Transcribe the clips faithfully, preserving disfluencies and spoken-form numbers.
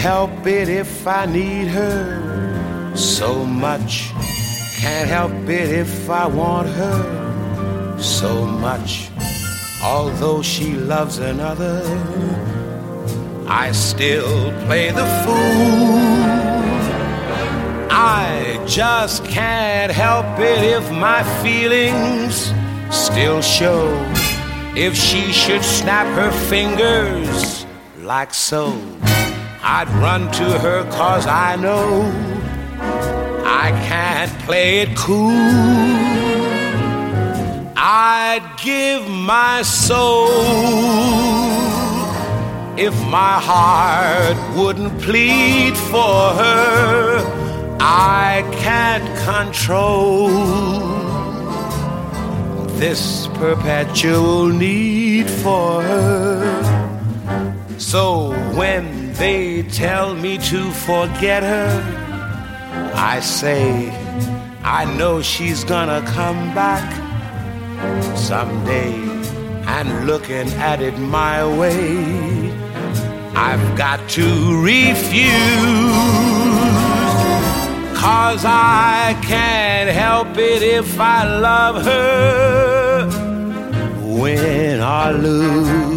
help it if I need her so much. Can't help it if I want her so much. Although she loves another, I still play the fool. I just can't help it if my feelings still show. If she should snap her fingers like so, I'd run to her 'cause I know I can't play it cool. I'd give my soul if my heart wouldn't plead for her. I can't control this perpetual need for her. So when they tell me to forget her, I say, I know she's gonna come back someday. And looking at it my way, I've got to refuse. 'Cause I can't help it if I love her, win or lose.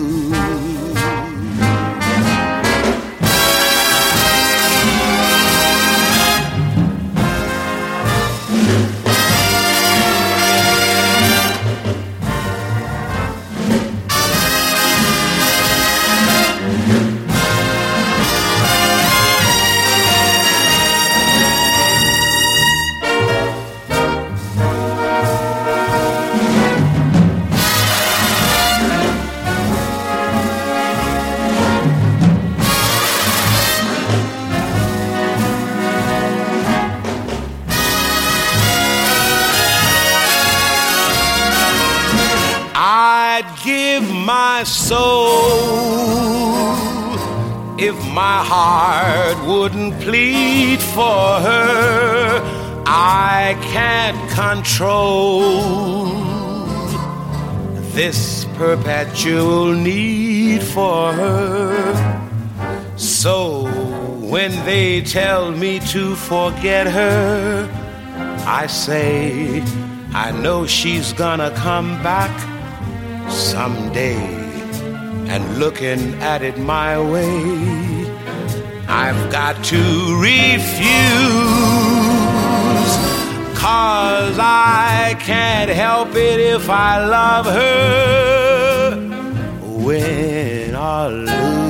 I'd give my soul if my heart wouldn't plead for her. I can't control this perpetual need for her. So when they tell me to forget her, I say, I know she's gonna come back someday. And looking at it my way, I've got to refuse. 'Cause I can't help it if I love her, win or lose.